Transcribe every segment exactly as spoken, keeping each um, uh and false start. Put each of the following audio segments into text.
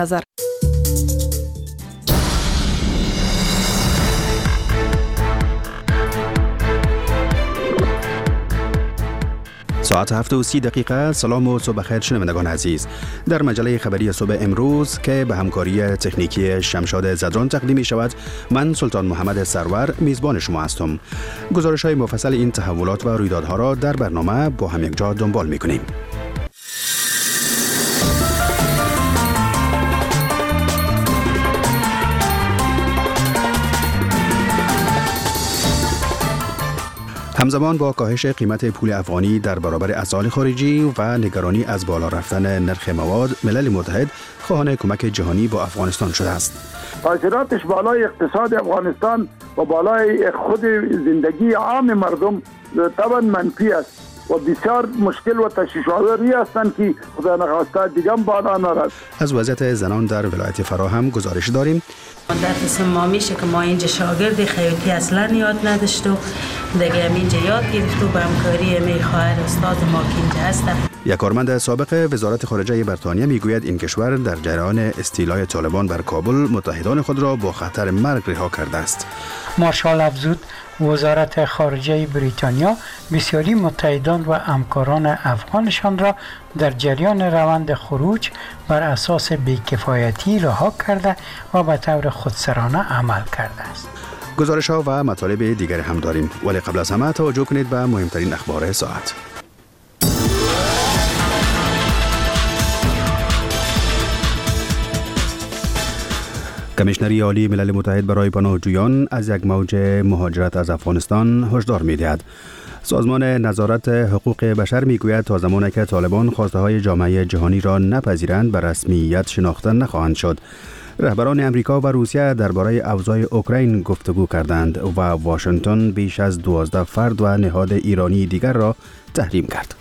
نظر ساعت هفت و سی دقیقه. سلام و صبح خیر شنوندگان عزیز. در مجله خبری صبح امروز که به همکاری تکنیکی شمشاد زدران تقدیم می شود، من سلطان محمد سرور میزبان شما هستم. گزارش های مفصل این تحولات و رویدادها را در برنامه با هم یک جا دنبال می کنیم. همزمان با کاهش قیمت پول افغانی در برابر اسعار خارجی و نگرانی از بالا رفتن نرخ مواد، ملل متحد خواهان کمک جهانی با افغانستان شده است. تاثیراتش بالای اقتصاد افغانستان و بالای خود زندگی عام مردم طبعا منفی است و بسیار مشکل و تشویش‌آوری هستند که خدا نخواسته دیگه بالا نرد. از وضعیت زنان در ولایت فرا هم گزارش داریم. در قسم ما میشه که ما اینجا شاگرد خیاطی اصلا یاد نداشت و دیگه هم اینجا یاد گرفت و به همکاری می خواهر استاد ما که اینجا هستم. یک کارمند سابق وزارت خارجه بریتانیا میگوید این کشور در جریان استیلای طالبان بر کابل متحدان خود را با خطر مرگ رها کرده است. مارشال افزود وزارت خارجه بریتانیا بسیاری متحدان و همکاران افغانشان را در جریان روند خروج بر اساس بی‌کفایتی رها کرده و به طور خودسرانه عمل کرده است. گزارش ها و مطالب دیگر هم داریم، ولی قبل از همه توجه کنید به مهمترین اخبار ساعت. کمیشنری عالی ملل متحد برای پناهجویان از یک موج مهاجرت از افغانستان هشدار می‌دهد. سازمان نظارت حقوق بشر میگوید تا زمانی که طالبان خواسته های جامعه جهانی را نپذیرند به رسمیت شناخته نخواهند شد. رهبران امریکا و روسیه درباره اوضاع اوکراین گفتگو کردند و واشنگتن بیش از دوازده فرد و نهاد ایرانی دیگر را تحریم کرد.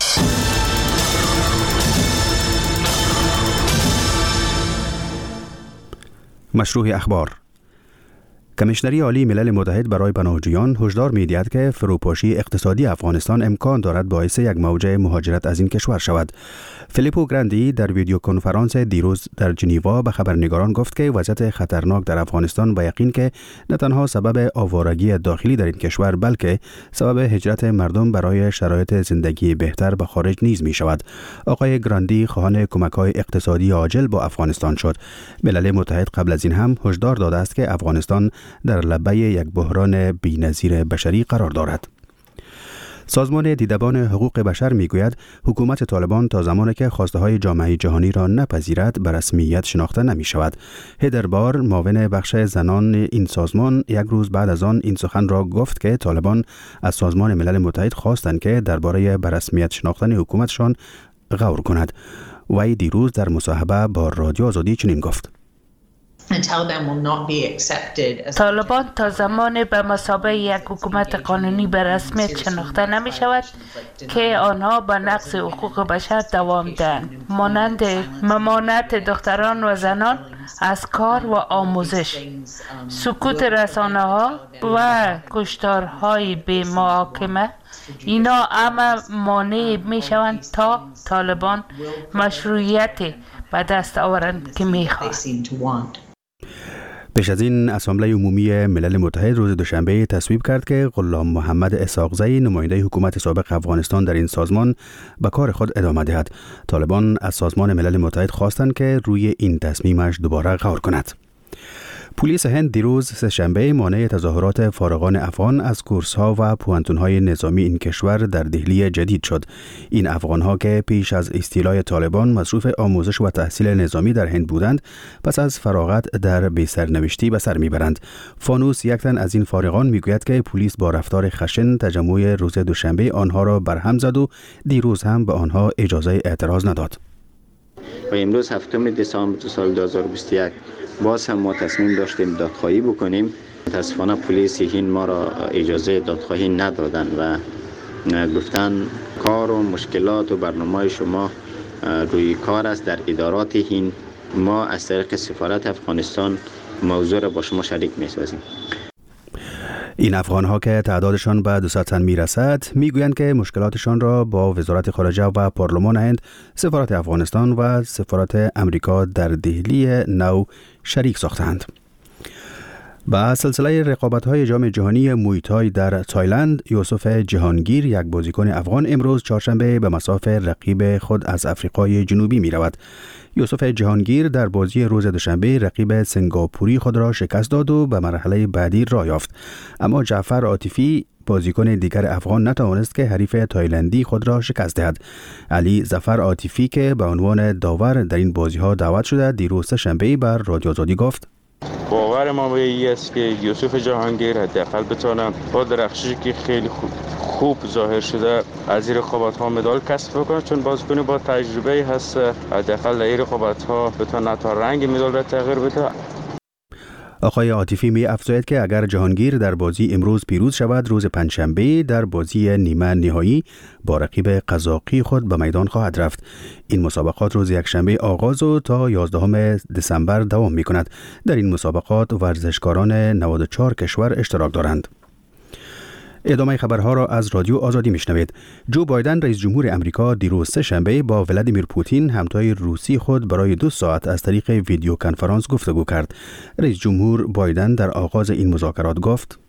مشروع اخبار. کمیشنری عالی ملل متحد برای پناهجویان هشدار می‌دهد که فروپاشی اقتصادی افغانستان امکان دارد باعث یک موج مهاجرت از این کشور شود. فیلیپو گراندی در ویدیو کنفرانس دیروز در ژنو به خبرنگاران گفت که وضعیت خطرناک در افغانستان به یقین که نه تنها سبب آوارگی داخلی در این کشور بلکه سبب هجرت مردم برای شرایط زندگی بهتر به خارج نیز می شود. آقای گراندی خواهان کمک‌های اقتصادی عاجل با افغانستان شد. ملل متحد قبل از این هم هشدار داده است که افغانستان در لبه یک بحران بی‌نظیر بشری قرار دارد. سازمان دیدبان حقوق بشر میگوید حکومت طالبان تا زمانی که خواسته های جامعه جهانی را نپذیرد به رسمیت شناخته نمی شود. هدر بار، معاون بخش زنان این سازمان، یک روز بعد از آن این سخن را گفت که طالبان از سازمان ملل متحد خواستند که درباره به رسمیت شناختن حکومتشان غور کند. وی دیروز در مصاحبه با رادیو آزادی چنین گفت: طالبان تا زمان به مثابه یک حکومت قانونی به رسمیت شناخته نمی شود که آنها به نقض حقوق بشر دوام دهند، مانند ممانعت دختران و زنان از کار و آموزش، سکوت رسانه ها و کشتارهای بی محاکمه. اینا همه مانع می شوند تا طالبان مشروعیت به دست آورند که می خواهند. پیش از این اسامبله عمومی ملل متحد روز دوشنبه تصویب کرد که غلام محمد اسحاقزی، نماینده حکومت سابق افغانستان در این سازمان، به کار خود ادامه دهد. طالبان از سازمان ملل متحد خواستند که روی این تصمیمش دوباره غور کند. پلیس هند دیروز سه‌شنبه مانع تظاهرات فارغان افغان از کورس‌ها و پوانتون‌های نظامی این کشور در دهلی جدید شد. این افغان‌ها که پیش از استیلای طالبان مصروف آموزش و تحصیل نظامی در هند بودند، پس از فراغت در بی‌سرنوشتی به سر می‌برند. فانوس، یک تن از این فارغان، میگوید که پلیس با رفتار خشن تجمع روز دوشنبه آنها را برهم زد و دیروز هم به آنها اجازه اعتراض نداد. و امروز هفتم دسامبر سال دو هزار و بیست و یک باز هم ما تصمیم داشتیم دادخواهی بکنیم. متاسفانه پلیس هند ما را اجازه دادخواهی ندادن و گفتن کار و مشکلات و برنامه شما روی کار است در ادارات هند. ما از طریق سفارت افغانستان موضوع را با شما شریک می‌سازیم. این افغان‌ها که تعدادشان به دویست تن می‌رسد می‌گویند که مشکلاتشان را با وزارت خارجه و پارلمان هند، سفارت افغانستان و سفارت امریکا در دهلی نو شریک ساختند. با سلسله رقابت‌های جام جهانی موی تای در تایلند، یوسف جهانگیر، یک بازیکن افغان، امروز چهارشنبه به مصاف رقیب خود از آفریقای جنوبی می‌رود. یوسف جهانگیر در بازی روز دوشنبه رقیب سنگاپوری خود را شکست داد و به مرحله بعدی راه یافت. اما جعفر عاطفی، بازیکن دیگر افغان، نتوانست که حریف تایلندی خود را شکست دهد. علی ظفر عاطفی که به عنوان داور در این بازی‌ها دعوت شده، دیروز شنبه بر رادیو آزادی گفت: باور ما به این است که یوسف جهانگیر حداقل بتونه با درخششی که خیلی خوب خوب ظاهر شده از این رقابت‌ها مدال کسب بکنه، چون بازیکن با تجربه هست. حداقل در این رقابت‌ها بتونه تا رنگ مدال را تغییر بده. آقای عاطفی می افزاید که اگر جهانگیر در بازی امروز پیروز شود، روز پنجشنبه در بازی نیمه نهایی با رقیب قزاقی خود به میدان خواهد رفت. این مسابقات روز یکشنبه آغاز و تا یازدهم دسامبر دوام می کند. در این مسابقات ورزشکاران نود و چهار کشور اشتراک دارند. ادامه خبرها را از رادیو آزادی میشنوید. جو بایدن رئیس جمهور امریکا دیروز سه شنبه با ولادیمیر پوتین همتای روسی خود برای دو ساعت از طریق ویدیو کنفرانس گفتگو کرد. رئیس جمهور بایدن در آغاز این مذاکرات گفت: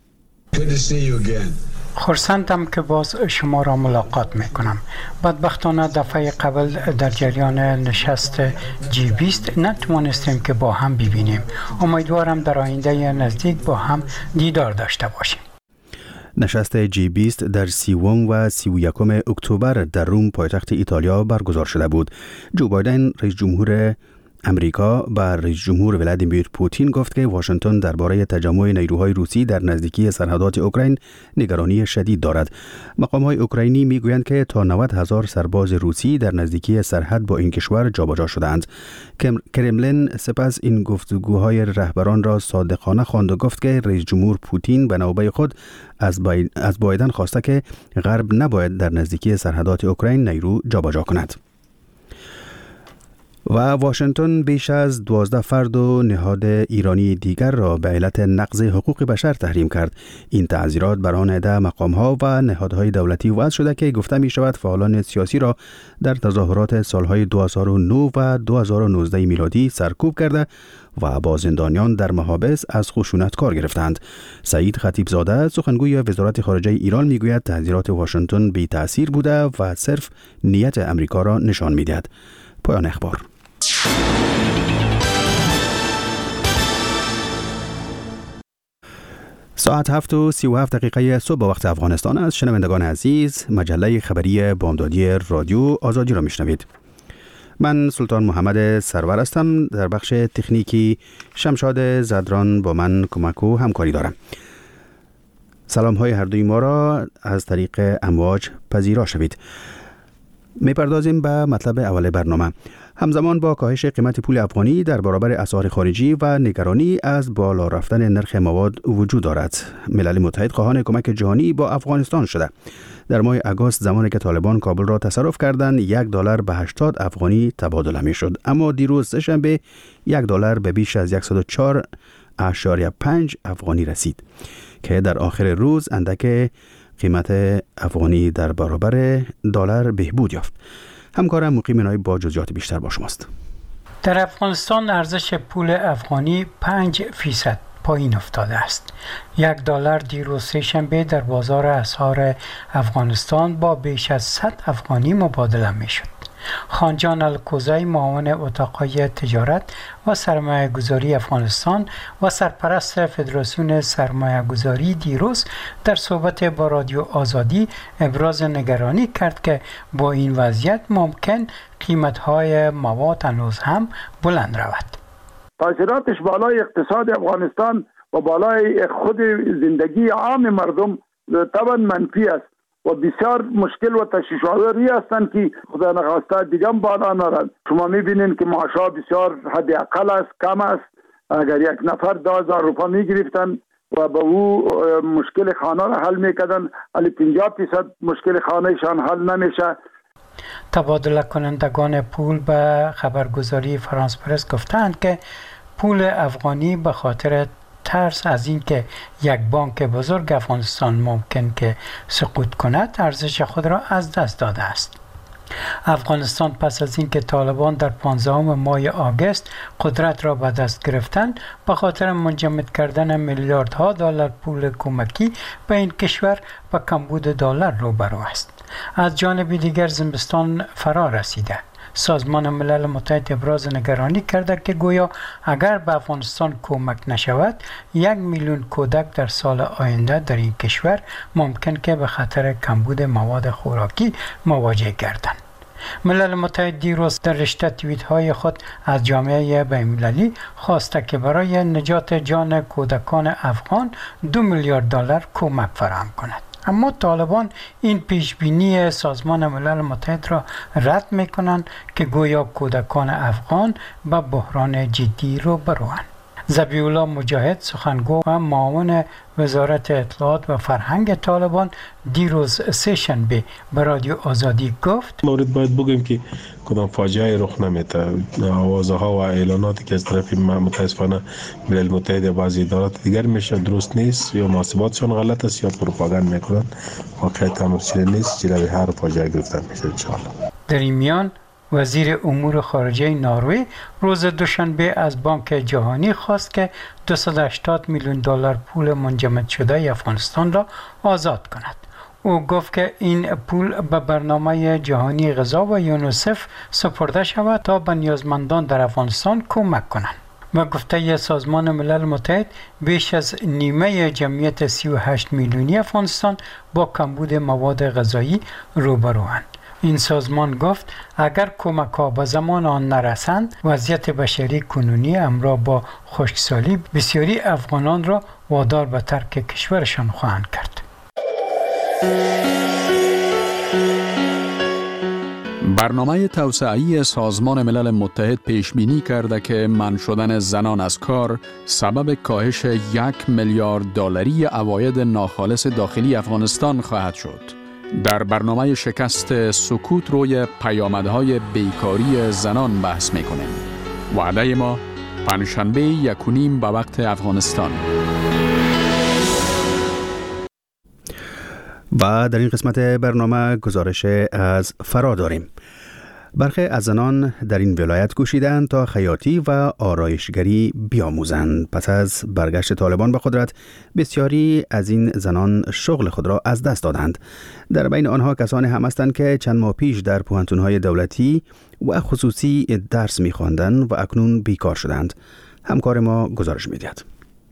خرسندم که باز شما را ملاقات میکنم. بدبختانه دفعه قبل در جریان نشست جی بیست نتوانستیم که با هم ببینیم. امیدوارم در آینده نزدیک با هم دیدار داشته باشیم. نشست جی بیست در سیوم و سی و یکم اکتبر در روم پایتخت ایتالیا برگزار شده بود. جو بایدن رئیس جمهور امریکا با رئیس جمهور ولادیمیر پوتین گفت که واشنگتن درباره تجمع نیروهای روسی در نزدیکی سرحدات اوکراین نگرانی شدید دارد. مقام‌های اوکراینی میگویند که تا نود هزار سرباز روسی در نزدیکی سرحد با این کشور جابجا شدند. کرملین سپس این گفتگوهای رهبران را صادقانه خواند و گفت که رئیس جمهور پوتین به نوبه خود از از بایدن خواسته که غرب نباید در نزدیکی سرحدات اوکراین نیرو جابجا کند. و واشنگتن بیش از دوازده فرد و نهاد ایرانی دیگر را به علت نقض حقوق بشر تحریم کرد. این تعزیرات بر آن عده مقام‌ها و نهادهای دولتی وضع شده که گفته می شود فعالان سیاسی را در تظاهرات سالهای دو هزار و نه و دو هزار و نوزده میلادی سرکوب کرده و با زندانیان در محابس از خشونت کار گرفتند. سعید خطیبزاده، سخنگوی وزارت خارجه ایران، میگوید تعزیرات واشنگتن بی تأثیر بوده و صرف نیت امریکا را نشان می‌دهد. پایان اخبار. ساعت هفت و سی و هفت دقیقه صبح وقت افغانستان است. شنوندگان عزیز، مجله خبری بامدادی رادیو آزادی را میشنوید. من سلطان محمد سرور هستم. در بخش تکنیکی شمشاد زدران با من کمک و همکاری دارم. سلام های هر دوی ما را از طریق امواج پذیرا شوید. میپردازیم به مطلب اول برنامه. همزمان با کاهش قیمت پول افغانی در برابر اسعار خارجی و نگرانی از بالا رفتن نرخ مواد وجود دارد. ملل متحد خواهان کمک جهانی با افغانستان شده. در ماه آگوست زمانی که طالبان کابل را تصرف کردند، یک دلار به هشتاد افغانی تبادله می شد. اما دیروز سه‌شنبه یک دلار به بیش از صد و چهار و پنج افغانی رسید که در آخر روز اندک قیمت افغانی در برابر دلار بهبود یافت. همکارم مقیم نایب با جزئیات بیشتر با شماست. در افغانستان ارزش پول افغانی پنج فیصد پایین افتاده است. یک دلار دیروز سه‌شنبه در بازار اسعار افغانستان با بیش از صد افغانی مبادله می شد. خانجان الکوزی، معاون اتاقهای تجارت و سرمایه گذاری افغانستان و سرپرست فدراسیون سرمایه گذاری، دیروز در صحبت با رادیو آزادی ابراز نگرانی کرد که با این وضعیت ممکن قیمت‌های مواد هنوز هم بلند رود. تاثیراتش بالای اقتصاد افغانستان و بالای خود زندگی عام مردم طبعا منفی است و بسیار مشکل و تشویش‌آوری هستند که خدا نخواسته دیگه بالا نرند. شما می‌بینید که معاشها بسیار حد اقل است، کم است. اگر یک نفر دو هزار روپیه می‌گرفتن و به او مشکل خانه را حل می‌کردن، ولی پنجاه درصد مشکل خانه‌شان حل نمیشه. تبادله کنندگان پول به خبرگزاری فرانس پرس گفتند که پول افغانی به خاطر ترس از اینکه یک بانک بزرگ افغانستان ممکن که سقوط کند ارزش خود را از دست داده است. افغانستان پس از اینکه طالبان در پانزدهم ماه آگوست قدرت را به دست گرفتند به خاطر منجمد کردن میلیاردها دلار پول کمکی به این کشور و کمبود دلار روبرو است. از جانب دیگر زمستان فرا رسیده. سازمان ملل متحد ابراز نگرانی کرده که گویا اگر به افغانستان کمک نشود یک میلیون کودک در سال آینده در این کشور ممکن که به خطر کمبود مواد خوراکی مواجه گردند. ملل متحد دیروز در رشته توییت های خود از جامعه بین‌المللی خواسته که برای نجات جان کودکان افغان دو میلیارد دلار کمک فراهم کند. اما طالبان این پیشبینی سازمان ملل متحد را رد می کنند که گویا کودکان افغان به بحران جدی روبروند. ذبیح الله مجاهد سخنگو و معاون وزارت اطلاعات و فرهنگ طالبان دیروز سه شنبه به رادیو آزادی گفت مورد باید بگیم که کدام فاجعه رخ نمیده. آوازها و اعلاناتی که از طرف متاسفانه ملل متحد بعضی ادارات دیگر میشه درست نیست، یا محاسباتشون غلط است یا پروپاگاند میکنن. واقعیت امر چنین نیست، جلوی هر فاجعه گرفتن میشه ان شاء الله. در این میان وزیر امور خارجه نروژ روز دوشنبه از بانک جهانی خواست که دویست و هشتاد میلیون دلار پول منجمد شده افغانستان را آزاد کند. او گفت که این پول به برنامه جهانی غذا و یونیسف سپرده شود تا به نیازمندان در افغانستان کمک کنند. و گفته سازمان ملل متحد بیش از نیمه جمعیت سی و هشت میلیونی افغانستان با کمبود مواد غذایی روبروند. این سازمان گفت اگر کمک ها به زمان آن نرسند وضعیت بشری کنونی همراه با خشکسالی بسیاری افغانان را وادار به ترک کشورشان خواهند کرد. برنامه توسعه‌ای سازمان ملل متحد پیش بینی کرده که منع شدن زنان از کار سبب کاهش یک میلیارد دلاری عواید ناخالص داخلی افغانستان خواهد شد. در برنامه شکست سکوت روی پیامدهای بیکاری زنان بحث میکنیم. وعده ما پنجشنبه یک و نیم به وقت افغانستان. و در این قسمت برنامه گزارش از فرا داریم. برخی از زنان در این ولایت کوشیدند تا خیاطی و آرایشگری بیاموزند. پس از برگشت طالبان به قدرت بسیاری از این زنان شغل خود را از دست دادند. در بین آنها کسانی هم هستند که چند ماه پیش در پوهنتون‌های دولتی و خصوصی درس می‌خواندند و اکنون بیکار شدند. همکار ما گزارش می‌دهد.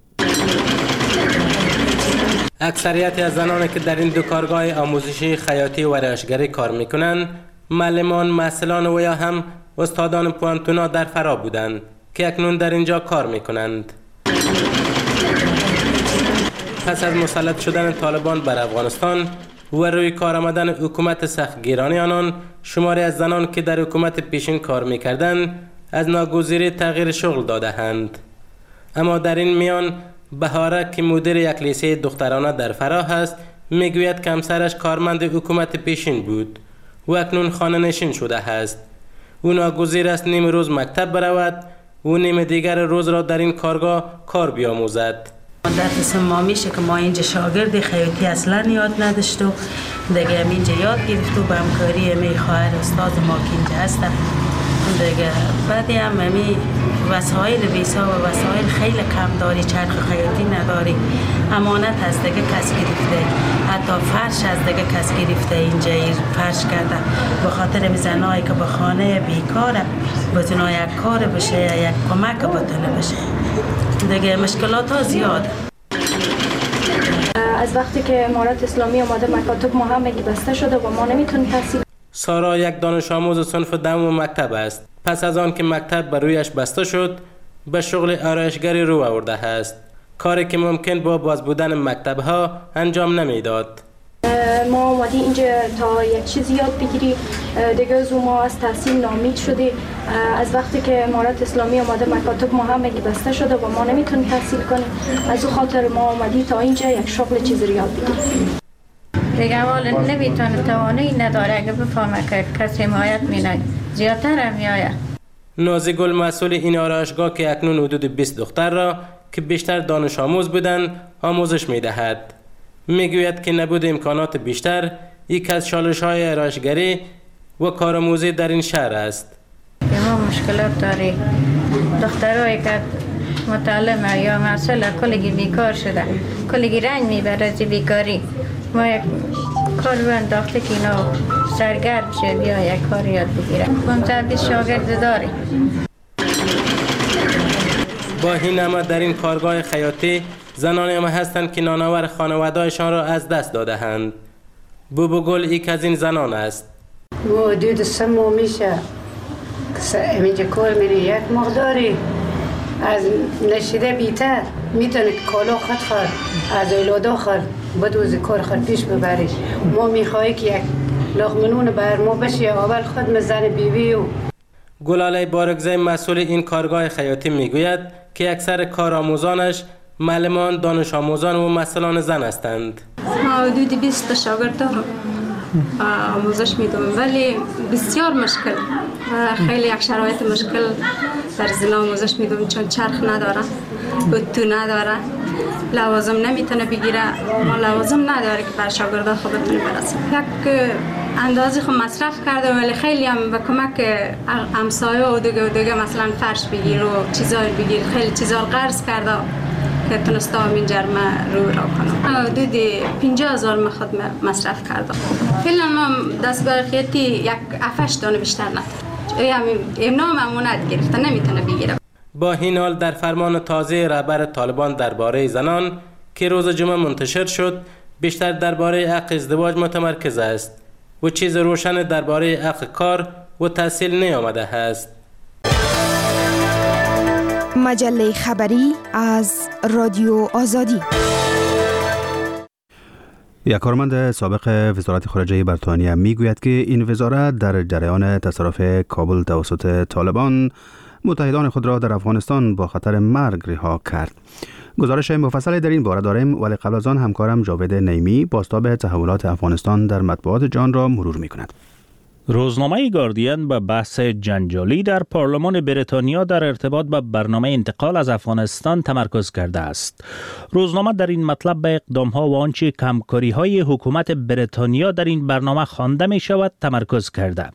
اکثریت از زنانی که در این دو کارگاه آموزشی خیاطی و آرایشگری کار میکنند معلمان، محصلان و یا هم استادان پوهنتون‌ها در فرا بودند که اکنون در اینجا کار میکنند. پس از مسلط شدن طالبان بر افغانستان و روی کار آمدن حکومت سختگیرانه آنان، شماری از زنان که در حکومت پیشین کار میکردند از ناگزیری تغییر شغل داده‌اند. اما در این میان بهاره که مدیر یک لیسه دخترانه در فراه است میگوید که همسرش کارمند حکومت پیشین بود و اکنون خانه نشین شده است. او ناگزیر است نیم روز مکتب برود و نیم دیگر روز را در این کارگاه کار بیاموزد. در قسم ما میشه که ما اینجا شاگرد خیاطی اصلا یاد نداشت و دیگه هم اینجا یاد گرفت و به همکاری می خواهر استاد ما که اینجا هستم دیگه. بعدی هم همی وسایل بیسا و وسایل خیلی کم داری، چرخ خیاطی نداری، امانت از دیگه کس گرفته، حتی فرش از دیگه کس گرفته اینجا فرش کرده. به خاطر زنایی که به خانه بیکاره بتونه یک کار بشه یا یک کمک بتونه بشه دیگه مشکلات ها زیاد. از وقتی که امارت اسلامی آمده مکاتب ما همگی بسته شده و ما نمیتونیم تحصیل. سارا یک دانش آموز صنف دهم مکتب است. پس از آن که مکتب بر رویش بسته شد به شغل آرایشگری رو آورده است، کاری که ممکن با باز بودن مکتب ها انجام نمیداد. ما اومدی اینجا تا یک چیزی یاد بگیری دیگه، از ما از تحصیل ناامید شدی. از وقتی که امارت اسلامی آمده مکاتب ما همگی بسته شده و ما نمیتونیم تحصیل کنیم، از او خاطر ما اومدی تا اینجا یک شغل چیزی رو یاد بگیریم. دیگه اول نمیتونه توانایی نداره، اگه بفهمه که کسی حمایت مینه زیادتر هم میآید. نازی گل مسئول این آرایشگاه که اکنون حدود بیست دختر را که بیشتر دانش آموز بودند آموزش می دهد. می گوید که نبود امکانات بیشتر یک از چالش های ارائشگری و کارآموزی در این شهر است. ما مشکلات داری دخترایی که متعلم یا مسئله کلگی بیکار شده، کلگی رنج میبره از بیکاری. ما یک کار رو انداخته که اینا سرگرم شه بیا یک کار یاد بگیره. پانزده بیست شاگرد داریم. با این همه در این کارگاه خیاطی زنانی هم هستند که نانآور خانواده‌شان را از دست داده‌اند. بوبو گل یک از این زنان است. حدود سه ماه میشه اینجا کار میره، یک مقداری از نشیده بیتر میتونه کالا خود خورد از اولادا خورد بدوز کار خود پیش ببریش. ما میخواهی که یک لغمنون بر ما بشه اول خود مزن بیوی و گلاله بارگزای مسئول این کارگاه خیاطی میگوید که اکثر کارآموزانش معلمان، دانش آموزان و مسئولان زن هستند. حدود بیست شاگرد دارم آموزش میدم، ولی بسیار مشکل و خیلی یک شرایط مشکل در زن آموزش میدم، چون چرخ نداره، بطو نداره، لوازم نمیتونه بگیره. ما لوازم نداره که بر شاگردا خوب بتونه برسه. یک اندازه خود مصرف کرده ولی خیلی هم به کمک همسایه و دیگه و دیگه مثلا فرش بگیر و چیزای بگیر، خیلی چیزا قرض کرده که تونستم این جرمه رو را کنم. حدود پنجاه هزار من خود مصرف کردم. فعلا ما دستگاه خیاطی یک افش دانه بیشتر نداره. امنا ممنوعیت گرفته، نمیتونه بگیره. با این حال در فرمان تازه رهبر طالبان درباره زنان که روز جمعه منتشر شد بیشتر درباره حق ازدواج متمرکز است و چیز روشن درباره حق کار و تحصیل نیامده است. مجله خبری از رادیو آزادی. یک کارمند سابق وزارت خارجه بریتانیا میگوید که این وزارت در جریان تصرف کابل توسط طالبان متحدان خود را در افغانستان با خطر مرگ رها کرد. گزارش مفصلی در این باره داریم، ولی قبل از آن همکارم جاوید نیمی بازتاب تحولات افغانستان در مطبوعات جهان را مرور می‌کند. روزنامه گاردین به بحث جنجالی در پارلمان بریتانیا در ارتباط به برنامه انتقال از افغانستان تمرکز کرده است. روزنامه در این مطلب به اقدام‌ها و آنچه کمکاری‌های حکومت بریتانیا در این برنامه خوانده می‌شود تمرکز کرده.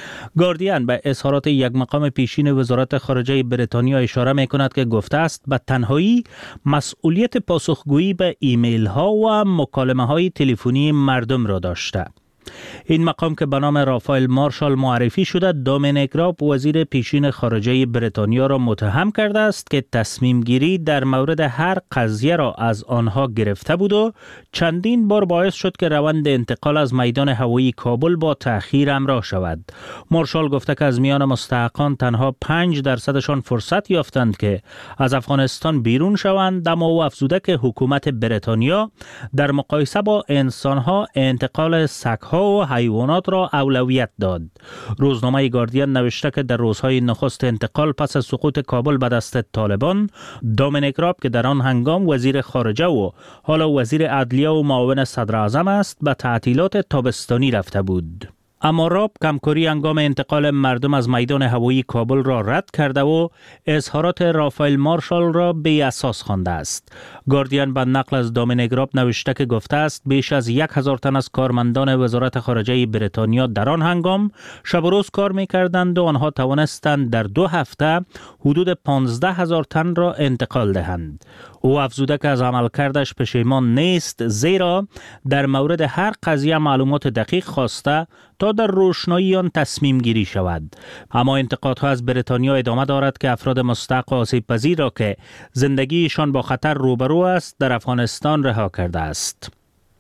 گاردین به اظهارات یک مقام پیشین وزارت خارجه بریتانیا اشاره می کند که گفته است به تنهایی مسئولیت پاسخگویی به ایمیل ها و مکالمه های تلفنی مردم را داشته. این مقام که به نام رافائل مارشال معرفی شده، دومینیک راب وزیر پیشین خارجه بریتانیا را متهم کرده است که تصمیم گیری در مورد هر قضیه را از آنها گرفته بود و چندین بار باعث شد که روند انتقال از میدان هوایی کابل با تأخیر همراه شود. مارشال گفته که از میان مستحقان تنها پنج درصدشان فرصت یافتند که از افغانستان بیرون شوند، اما او افزوده که حکومت بریتانیا در مقایسه با انسانها انتقال سگ‌ها و حیوانات را اولویت داد. روزنامه گاردین نوشته که در روزهای نخست انتقال پس از سقوط کابل به دست طالبان، دومینیک راب که در آن هنگام وزیر خارجه و حالا وزیر عدلیه و معاون صدر اعظم است، به تعطیلات تابستانی رفته بود. اما راب کمکاری هنگام انتقال مردم از میدان هوایی کابل را رد کرده و اظهارات رافائل مارشال را بی اساس خوانده است. گاردین به نقل از دومینیک راب نوشته که گفته است بیش از یک هزار تن از کارمندان وزارت خارجه بریتانیا در آن هنگام شب و روز کار می‌کردند و آنها توانستند در دو هفته حدود پانزده هزار تن را انتقال دهند. او افزوده که از عملکردش پشیمان نیست، زیرا در مورد هر قضیه معلومات دقیق خواسته تا در روشنایی آن تصمیم گیری شود. اما انتقادها از بریتانیا ادامه دارد که افراد مستحق آسیب پذیر را که زندگیشان با خطر روبرو است در افغانستان رها کرده است.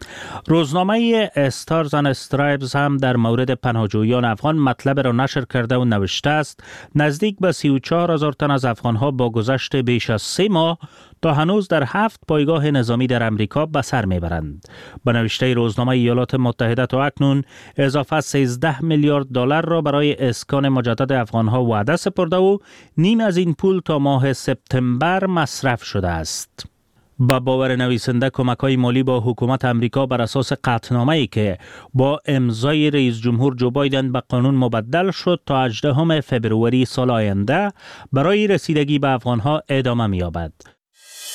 روزنامه استارز اند استرایپز هم در مورد پناهجویان افغان مطلب را نشر کرده و نوشته است نزدیک به سی و چهار هزار تن از افغانها با گذشت بیش از سه ماه تا هنوز در هفت پایگاه نظامی در امریکا به سر میبرند. به نوشته روزنامه ایالات متحده تا اکنون اضافه سیزده میلیارد دلار را برای اسکان مجدد افغانها وعده سپرده و نیم از این پول تا ماه سپتامبر مصرف شده است. با باور نویسنده کمک‌های مالی با حکومت امریکا بر اساس قطعنامه‌ای که با امضای رئیس جمهور جو بایدن به قانون مبدل شد تا هجدهم فوریه سال آینده برای رسیدگی به افغانها ادامه می‌یابد.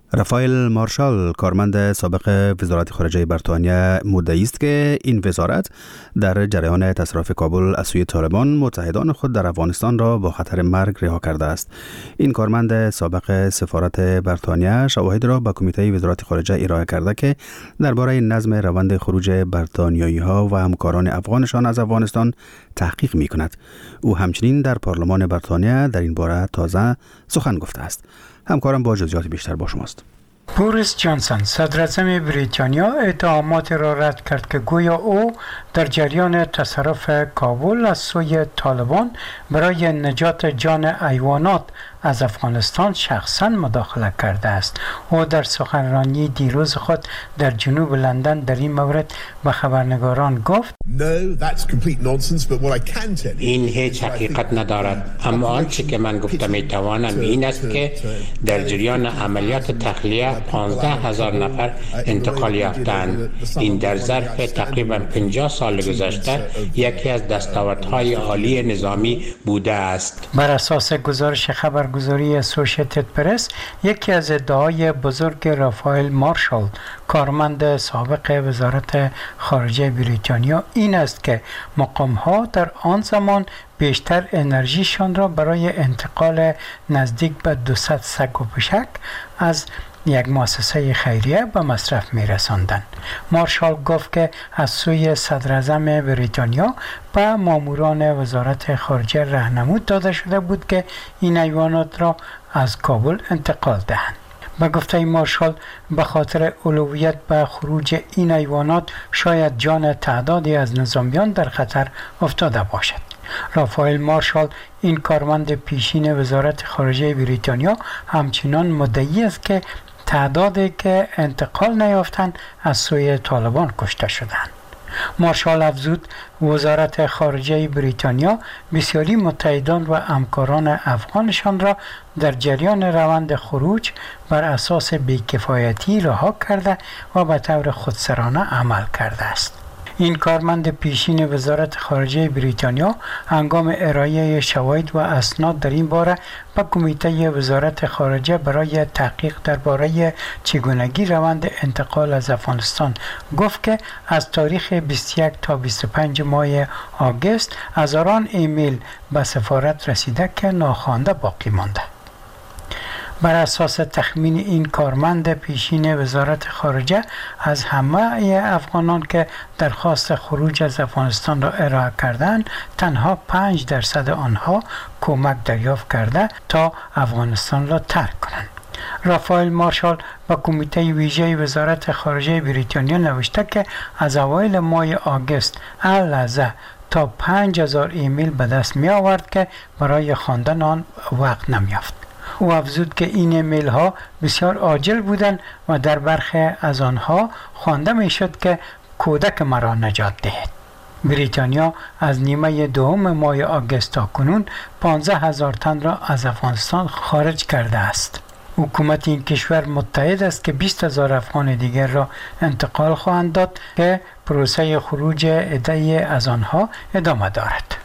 رافائل مارشال کارمند سابق وزارت خارجه بریتانیا مدعی است که این وزارت در جریان تصرف کابل از سوی طالبان متحدان خود در افغانستان را با خطر مرگ رها کرده است. این کارمند سابق سفارت بریتانیا شواهد را به کمیته وزارت خارجه ارائه کرده که درباره نظم روند خروج بریتانیایی‌ها و همکاران افغانشان از افغانستان تحقیق می‌کند. او همچنین در پارلمان بریتانیا در این باره تازه سخن گفته است. همکارم با جزئیات بیشتر با شماست. بوریس جانسون صدراعظم بریتانیا اتهامات را رد کرد که گویا او در جریان تصرف کابل از سوی طالبان برای نجات جان حیوانات از افغانستان شخصا مداخله کرده است. او در سخنرانی دیروز خود در جنوب لندن در این مورد به خبرنگاران گفت این هیچ حقیقت ندارد، اما آنچه که من گفتم میتوانم این است که در جریان عملیات تخلیه پانزده هزار نفر انتقال یافتند. این در ظرف تقریبا پنجاه سال گذشته یکی از دستاوردهای عالی نظامی بوده است. بر اساس گزارش خبرگزاری اسوسییتد پرس، یکی از ادعای بزرگ رافائل مارشال کارمند سابق وزارت خارجه بریتانیا این است که مقام‌ها در آن زمان بیشتر انرژیشان را برای انتقال نزدیک به دویست سگ و پشک از یک مؤسسه خیریه به مصرف می رساندند. مارشال گفت که از سوی صدراعظم بریتانیا به ماموران وزارت خارجه راهنمود داده شده بود که این حیوانات را از کابل انتقال دهند. به گفته مارشال به خاطر اولویت به خروج این حیوانات شاید جان تعدادی از نظامیان در خطر افتاده باشد. رافائل مارشال این کارمند پیشین وزارت خارجه بریتانیا همچنان مدعی است که تعدادی که انتقال نیافتند از سوی طالبان کشته شدند. مارشال افزود وزارت خارجه بریتانیا بسیاری متحدان و همکاران افغانشان را در جریان روند خروج بر اساس بی‌کفایتی رها کرده و به طور خودسرانه عمل کرده است. این کارمند پیشین وزارت خارجه بریتانیا هنگام ارائه شواهد و اسناد در این باره به کمیته وزارت خارجه برای تحقیق درباره چگونگی روند انتقال از افغانستان گفت که از تاریخ بیست و یک تا بیست و پنج ماه آگوست هزاران ایمیل به سفارت رسیده که ناخوانده باقی مانده. بر اساس تخمین این کارمند پیشین وزارت خارجه از همه افغانان که درخواست خروج از افغانستان را ارائه کردند تنها پنج درصد آنها کمک دریافت کرده تا افغانستان را ترک کنند. رافائل مارشال با کمیته ویژه وزارت خارجه بریتانیا نوشته که از اوایل ماه آگوست لحظه تا پنج هزار ایمیل به دست می آورد که برای خواندن آن وقت نمیافت. او افزود که این ایمیل ها بسیار عاجل بودند و در برخی از آنها خوانده می شد که کودک مرا نجات دهید. بریتانیا از نیمه دوم ماه آگوست تا کنون پانزده هزار تن را از افغانستان خارج کرده است. حکومت این کشور متحد است که بیست هزار افغان دیگر را انتقال خواهند داد که پروسه خروج عده‌ای از آنها ادامه دارد.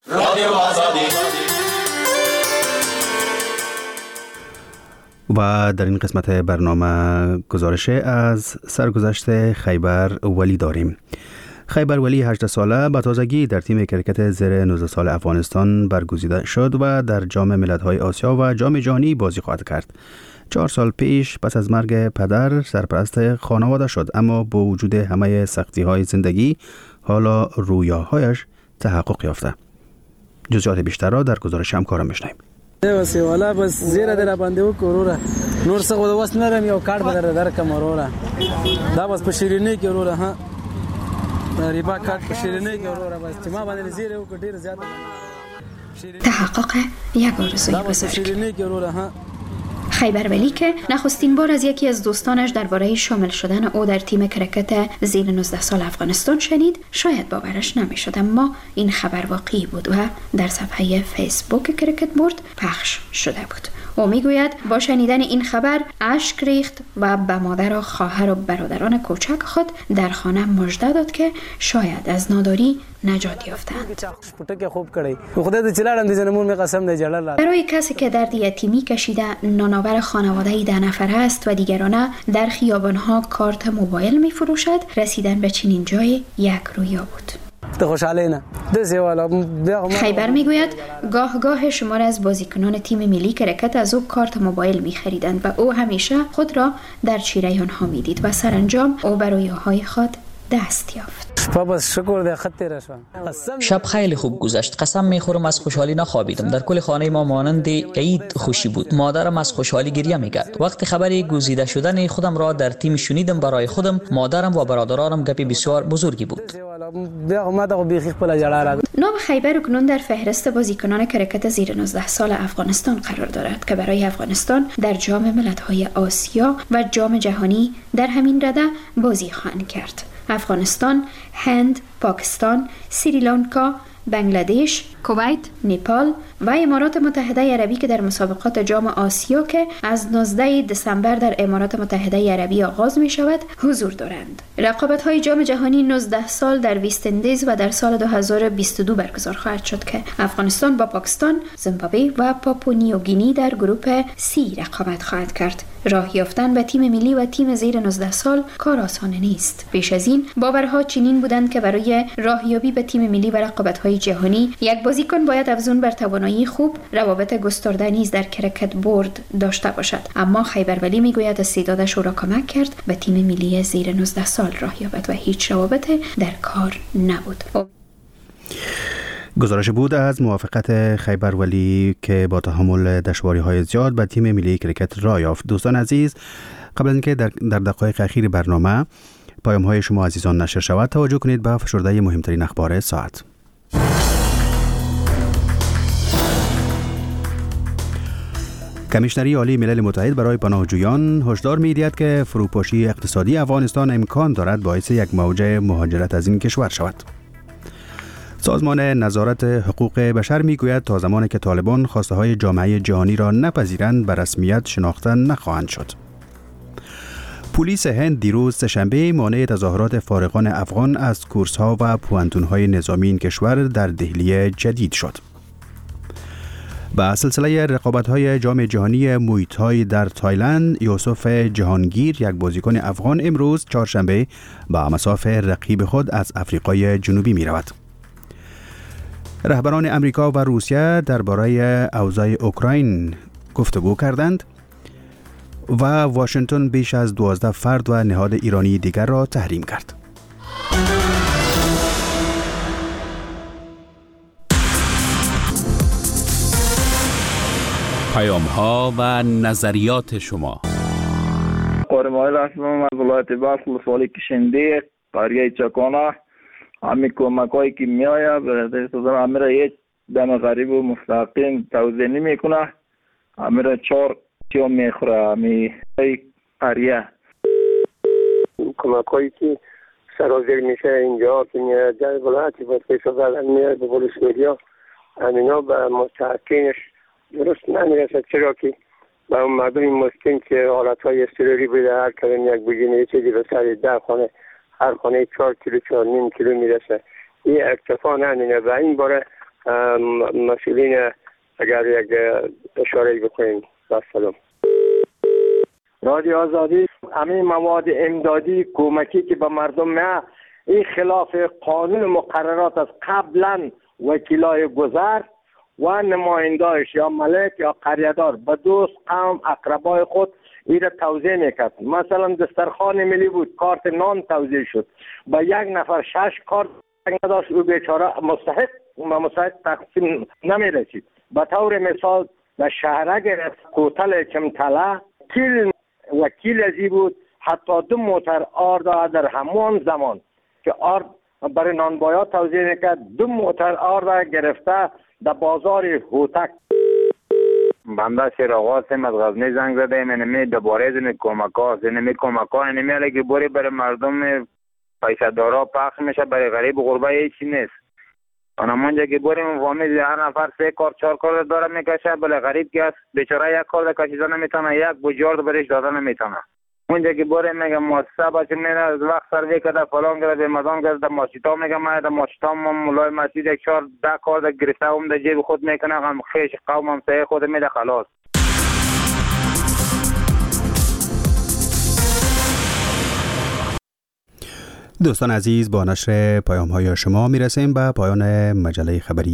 و در این قسمت برنامه گزارش از سرگذشت خیبر ولی داریم. خیبر ولی هجده ساله به تازگی در تیم کرکت زیر نوزده سال افغانستان برگزیده شد و در جام ملت‌های آسیا و جام جهانی بازی خواهد کرد. چهار سال پیش پس از مرگ پدر سرپرست خانواده شد، اما با وجود همه سختی‌های زندگی حالا رویاهایش تحقق یافته. جزئیات بیشتر را در گزارش همکارم می‌شنویم. وسی والا بس زیره در باندې وکړوره نور څه غو د وس نه رم یو کارت بدر درکم وروره دا بس په شیرینې کې وروره ها ریبا کارت په شیرینې کې وروره بس چې ما باندې زیره وکړ ډیر زیات تحقق یک آرزوی بزرگ. خیبر ولی که نخستین بار از یکی از دوستانش درباره شامل شدن او در تیم کرکت زیر نوزده سال افغانستان شنید، شاید باورش نمیشد، اما این خبر واقعی بود و در صفحه فیسبوک کرکت بورد پخش شده بود. او میگوید با شنیدن این خبر اشک ریخت و به مادر و خواهر و برادران کوچک خود در خانه مژده داد که شاید از ناداری نجات یافتند. برای کسی که درد یتیمی کشیده نانآور خانواده‌ای ده نفره است و دیگرانه در خیابان‌ها کارت موبایل می‌فروشد، رسیدن به چنین جای یک رویا بود. خیبر میگوید گاه گاه شمار از بازیکنان تیم ملی کرکت از او کارت موبایل می‌خریدند و او همیشه خود را در چیره آنها می‌دید و سرانجام او بر رویاهای خود دست یافت. شب خیلی خوب گذشت. قسم میخورم از خوشحالی نخوابیدم. در کل خانه ما مانند عید خوشی بود. مادرم از خوشحالی گریه میکرد. وقتی خبری گزیده شدن خودم را در تیم شنیدم، برای خودم، مادرم و برادرانم گپی بسیار بزرگی بود. نام خیبر اکنون در فهرست بازیکنان کرکت زیر نوزده سال افغانستان قرار دارد که برای افغانستان در جام ملت‌های آسیا و جام جهانی در همین رده بازی خواهند کرد. افغانستان، هند، پاکستان، سریلانکا، بنگلادش، کویت، نپال و امارات متحده عربی که در مسابقات جام آسیا که از نوزده دسامبر در امارات متحده عربی آغاز می شود حضور دارند. رقابت‌های جام جهانی نوزده سال در وست اندیز و در سال دو هزار و بیست و دو برگزار خواهد شد که افغانستان با پاکستان، زیمبابوه و پاپونیوگینی در گروه سی رقابت خواهد کرد. راه یافتن به تیم ملی و تیم زیر نوزده سال کار آسان نیست. پیش از این باورها چنین بودند که برای راهیابی به تیم ملی و رقابت‌های جهانی یک بازیکن باید افزون بر توانایی خوب، روابط گسترده نیز در کرکت بورد داشته باشد. اما خیبر ولی میگوید استعدادش او را کمک کرد به تیم ملی زیر نوزده سال راه یابد و هیچ روابط در کار نبود. گزارش بود از موافقت خیبر ولی که با تحمل دشواری‌های زیاد به تیم ملی کرکت راه یافت. دوستان عزیز، قبل از اینکه در, در دقایق اخیر برنامه پیام‌های شما عزیزان نشر شود، توجه کنید به فشرده مهمترین اخبار ساعت. کمیشنری عالی ملل متحد برای پناهجویان هشدار می‌دهد که فروپاشی اقتصادی افغانستان امکان دارد باعث یک موج مهاجرت از این کشور شود. سازمان نظارت حقوق بشر میگوید تا زمانی که طالبان خواسته‌های جامعه جهانی را نپذیرند به رسمیت شناخته نخواهند شد. پلیس هند دیروز سه‌شنبه مانع تظاهرات فارغان افغان از کورس‌ها و پوانتون‌های نظامی این کشور در دهلی جدید شد. با سلسله رقابت‌های جام جهانی موی تای در تایلند، یوسف جهانگیر، یک بازیکن افغان، امروز چهارشنبه با مصاف رقیب خود از آفریقای جنوبی می‌رود. رهبران امریکا و روسیه درباره اوضاع اوکراین گفتگو کردند و واشنگتن بیش از دوازده فرد و نهاد ایرانی دیگر را تحریم کرد. پیام ها و نظریات شما. قرمای رسمم از ولایت بلخ ولسوالی کشنده قریه چکانه. همین کمک هایی که می آید برای سازمان همین را یک دم غریب و مستقیم توضیح نمی کنه. همین را چهار چیا می خوره همین قریه. کمک هایی که سرازیر میشه اینجا که میاد در ولایتی باید پیسا زدن میاد به پولیس میدیا همین ها به مستحقینش درست نمیرسد، چرا که به اون مردم مسکین که حالت های اضطراری بوده هر کلم یک بجینه یه چیزی به سر ده خانه هر خانه چهار کیلو چهار نیم کیلو میرسه. این اکتفا نمینه و این باره مسئولین اگر یک اشاره بکنیم. سلام. رادیو آزادی، همین مواد امدادی کمکی که به مردم نه، این خلاف قانون مقررات از قبلا وکیلای گذر و نمایندهش یا ملک یا قریه‌دار به دوست قوم اقربای خود ایره توزیع میکرد. مثلا دسترخوان ملی بود، کارت نان توزیع شد، با یک نفر شش کارت نداشت، او بیچاره مستحق و مستحق تقسیم نمیرسید. به طور مثال به شهرک کوتل کمتله کیل وکیل ازی بود، حتی دو موتر آرد در همون زمان که آرد برای نانبایا توزیع میکرد، دو موتر آرد گرفته در بازار هوتک. بنده شیراغ هستم از غزنی زنگ زده. من نمی دوباره از این کمک ها از نمی کمک ها نمی علی که بوری برای مردم پیسه دارا پخش میشه، برای غریب و غربه هیچی نیست. اونجا که بریم فامیل هر نفر سه کار چهار کار داره میکشه، بله غریب که است بیچاره یک کار کشیدن نمیتونه، یک بجارد برش دادن نمیتونه. اونجا که بریم میگم مؤسسه بچه میره از وقت سروی کرده فلان کرده به مدام کرده ماشیتا میگم من ماشیتا مولای مسجد یک چهار ده کار ده گرفته هم ده جیب خود میکنه هم خیش قوم هم سه خود میده خلاص. دوستان عزیز، با نشر پیام های شما میرسیم به پایان مجله خبری